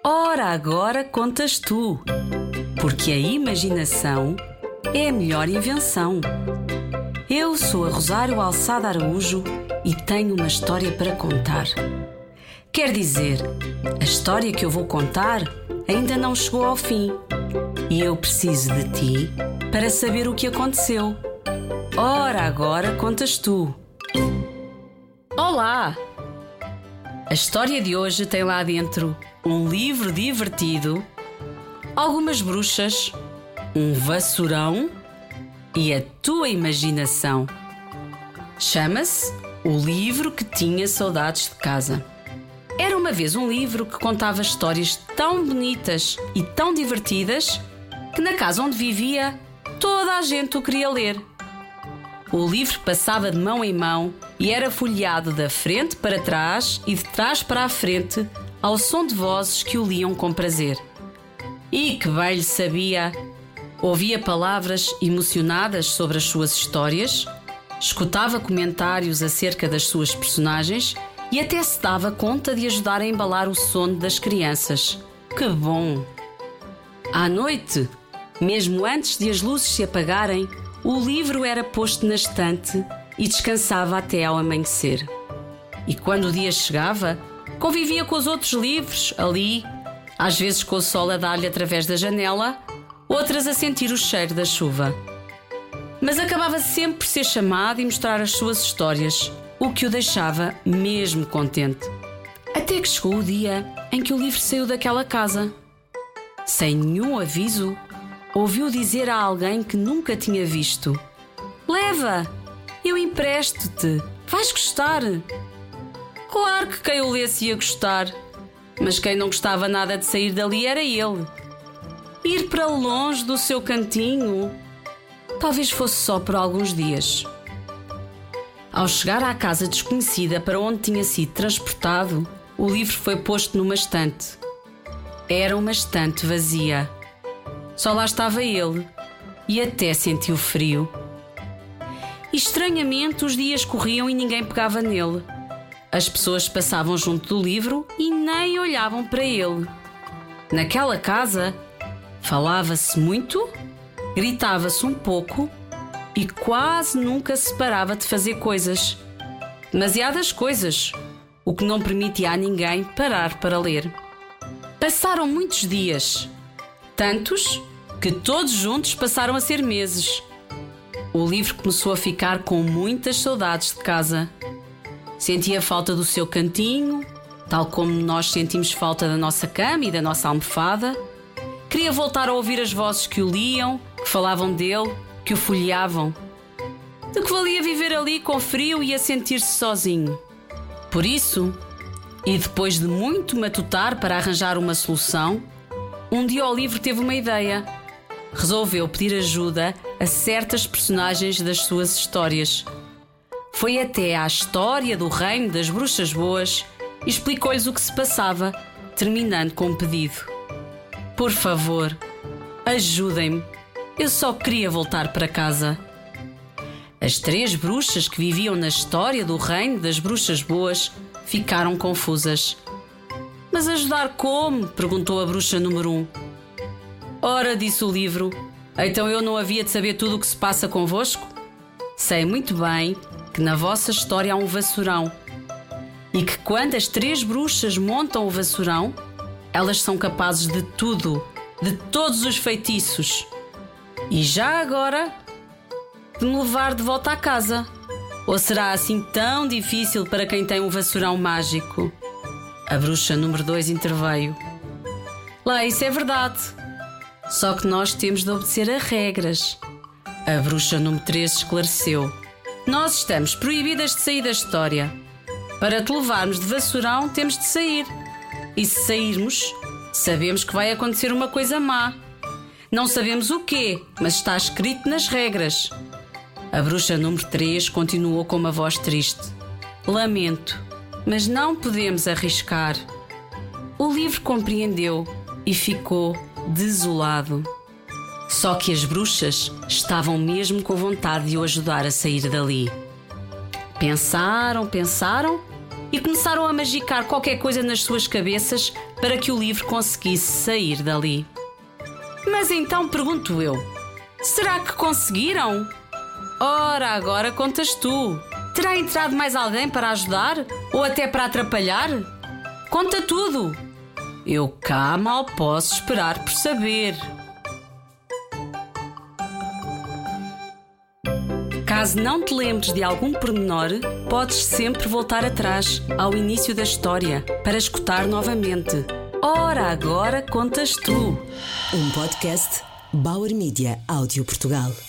Ora, agora contas tu, porque a imaginação é a melhor invenção. Eu sou a Rosário Alçada Araújo e tenho uma história para contar. Quer dizer, a história que eu vou contar ainda não chegou ao fim e eu preciso de ti para saber o que aconteceu. Ora, agora contas tu. Olá! A história de hoje tem lá dentro um livro divertido, algumas bruxas, um vassourão e a tua imaginação. Chama-se O Livro que Tinha Saudades de Casa. Era uma vez um livro que contava histórias tão bonitas e tão divertidas que na casa onde vivia toda a gente o queria ler. O livro passava de mão em mão e era folheado da frente para trás e de trás para a frente ao som de vozes que o liam com prazer. E que bem lhe sabia! Ouvia palavras emocionadas sobre as suas histórias, escutava comentários acerca das suas personagens e até se dava conta de ajudar a embalar o sono das crianças. Que bom! À noite, mesmo antes de as luzes se apagarem, o livro era posto na estante e descansava até ao amanhecer. E quando o dia chegava, convivia com os outros livros ali, às vezes com o sol a dar-lhe através da janela, outras a sentir o cheiro da chuva. Mas acabava sempre por ser chamado e mostrar as suas histórias, o que o deixava mesmo contente. Até que chegou o dia em que o livro saiu daquela casa. Sem nenhum aviso, ouviu dizer a alguém que nunca tinha visto: "Leva, eu empresto-te, vais gostar." Claro que quem o lesse ia gostar, mas quem não gostava nada de sair dali era ele. Ir para longe do seu cantinho, talvez fosse só por alguns dias. Ao chegar à casa desconhecida para onde tinha sido transportado, o livro foi posto numa estante. Era uma estante vazia. Só lá estava ele, e até sentiu frio. E estranhamente os dias corriam e ninguém pegava nele. As pessoas passavam junto do livro e nem olhavam para ele. Naquela casa, falava-se muito, gritava-se um pouco e quase nunca se parava de fazer coisas. Demasiadas coisas, o que não permitia a ninguém parar para ler. Passaram muitos dias, tantos que todos juntos passaram a ser meses. O livro começou a ficar com muitas saudades de casa. Sentia falta do seu cantinho, tal como nós sentimos falta da nossa cama e da nossa almofada. Queria voltar a ouvir as vozes que o liam, que falavam dele, que o folheavam. De que valia viver ali com frio e a sentir-se sozinho. Por isso, e depois de muito matutar para arranjar uma solução, um dia o livro teve uma ideia. Resolveu pedir ajuda a certas personagens das suas histórias. Foi até à história do reino das bruxas boas e explicou-lhes o que se passava, terminando com um pedido: "Por favor, ajudem-me. Eu só queria voltar para casa." As 3 bruxas que viviam na história do reino das bruxas boas ficaram confusas. "Mas ajudar como?" perguntou a bruxa número 1. "Ora", disse o livro, "então eu não havia de saber tudo o que se passa convosco? Sei muito bem que na vossa história há um vassourão e que quando as 3 bruxas montam o vassourão, elas são capazes de tudo, de todos os feitiços. E já agora, de me levar de volta à casa. Ou será assim tão difícil para quem tem um vassourão mágico?" A bruxa número 2 interveio: "Lá, isso é verdade. Só que nós temos de obedecer a regras." A bruxa número 3 esclareceu: "Nós estamos proibidas de sair da história. Para te levarmos de vassourão temos de sair. E se sairmos, sabemos que vai acontecer uma coisa má. Não sabemos o quê, mas está escrito nas regras." A bruxa número 3 continuou com uma voz triste: "Lamento, mas não podemos arriscar." O livro compreendeu e ficou desolado. Só que as bruxas estavam mesmo com vontade de o ajudar a sair dali. Pensaram e começaram a magicar qualquer coisa nas suas cabeças para que o livro conseguisse sair dali. Mas então pergunto eu: será que conseguiram? Ora, agora contas tu. Terá entrado mais alguém para ajudar? Ou até para atrapalhar? Conta tudo! Eu cá mal posso esperar por saber. Caso não te lembres de algum pormenor, podes sempre voltar atrás, ao início da história, para escutar novamente. Ora, agora contas tu. Um podcast Bauer Media Áudio Portugal.